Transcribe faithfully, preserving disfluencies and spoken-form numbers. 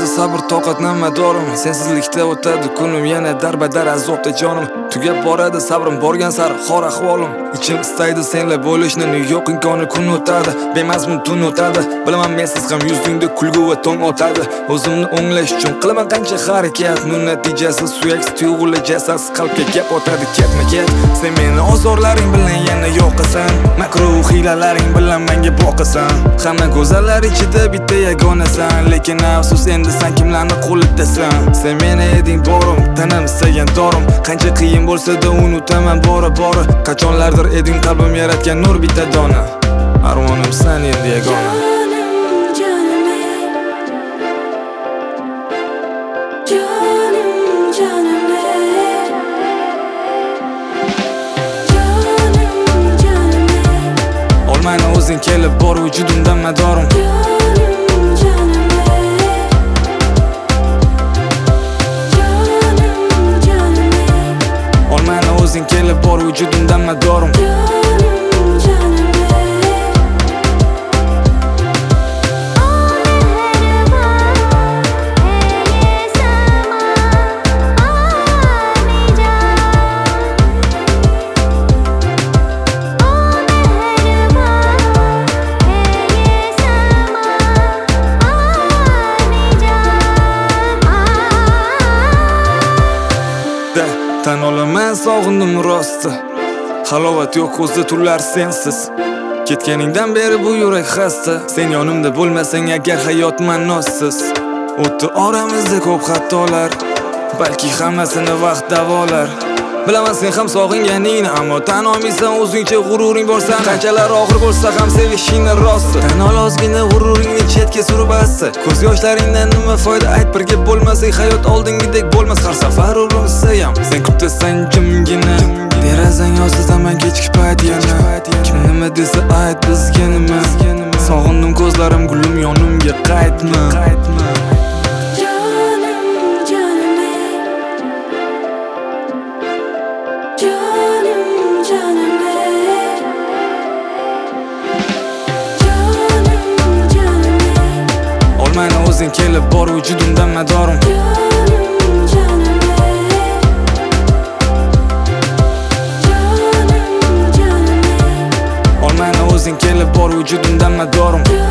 boradi sabr toqat namadorim. Sensizlikda o'tadi kunim, yana darbadar azobda jonim. Tugab boradi sabrim borgan sari xor ahvolim. Ichim istaydi senla bo'lishni, yo'q imkoni kun o'tadi, bemazmun tun o'tadi. Bilaman mensiz ham yuzingda kulgu va tong o'tadi. O'zimni o'nglash uchun qilaman qancha harakat, bu natijasi suyaksiz tuyg'ular jasasiz qalbga gap o'tadi ketma ket. Sen meni ozorlaring bilan yana yo'qasan, makru hiylalaring bilan menga boqasan. Hamma go'zallar ichida bitta yagonasan, lekin afsus endi sen kimlarni qo'lidasan. Sen meni eding borim, tanam istagan dorim. Qancha qiyin bo'lsa-da unutaman bora bora. Qachonlardir eding qalbim yaratgan nur bitta dona. Armonim sen endi yagona. Olmayna o'zing kelib bor vujudimdan madorim. Olmayna o'zing kelib bor vujudimdan madorim. Tan olaman sog'indim rosti, halovat yo'q ko'zda tunlar sensiz. Ketganingdan beri bu yurak xasta, sen yonimda bo'lmasang agar hayot ma'nosiz. O'tdi oramizda ko'p xatolar, balki hammasini vaqt davolar. Bilaman sen ham sog'inganingni, ammo tan olmaysan o'zingcha g'ururing bor san. Qanchalar og'ir bo'lsa ham sevishingni rosti. Tan ol ozgina g'ururingni chetga surib assa. Ko'z yoshlaringdan nima foyda, ayt birga bo'lmasak hayot oldingidek bo'lmas har safar urinsa ham. Sen kutasan jimgina, derazang yozida men kechki payt yana. Kim nima desa ayt bizga nima. Sog'indim ko'zlarim gulim yonimga qaytma. Olmayna o'zing kelib bor vujudimdan madorim. Olmayna o'zing kelib bor vujudimdan madorim.